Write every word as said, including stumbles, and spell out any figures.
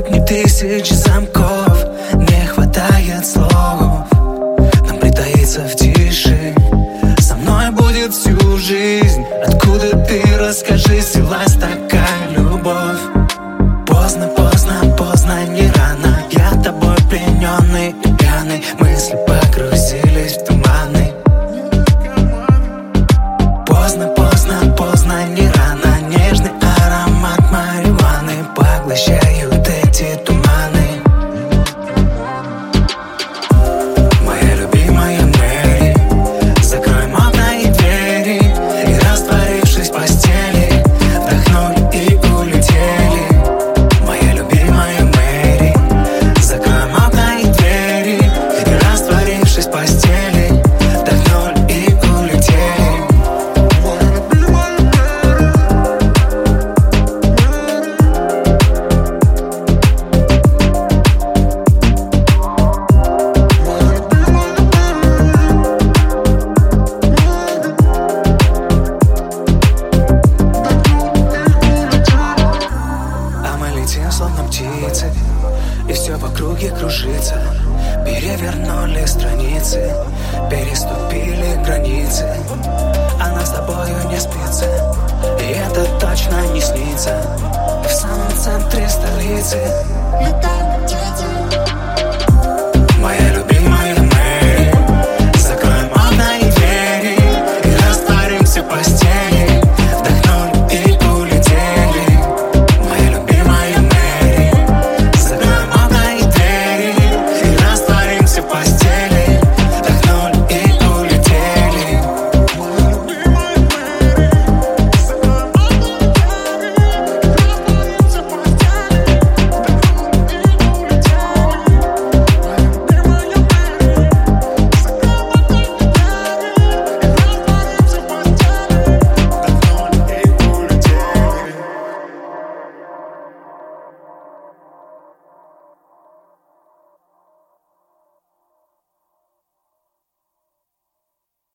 сотни тысяч замков, не хватает слов. Нам притаиться в тиши, со мной будет всю жизнь. Откуда ты, расскажи, селась такая любовь? Поздно, поздно, поздно, не рано. Я тобой плененный и пьяный, мысли погрузились в туманы. Поздно, поздно, поздно, не рано. Нежный аромат марихуаны поглощают эти туманы. Моя любимая Мэри, закроем окна и двери, и, растворившись в постели, вдохнули и улетели. Моя любимая Мэри, закроем окна и двери, и, растворившись в постели, вдохнули и улетели. А мы летим, словно птицы, и все в округе кружится. Перевернули страницы, переступили границы, а нам с тобою не спится, и это точно не снится. В самом центре столицы. Летать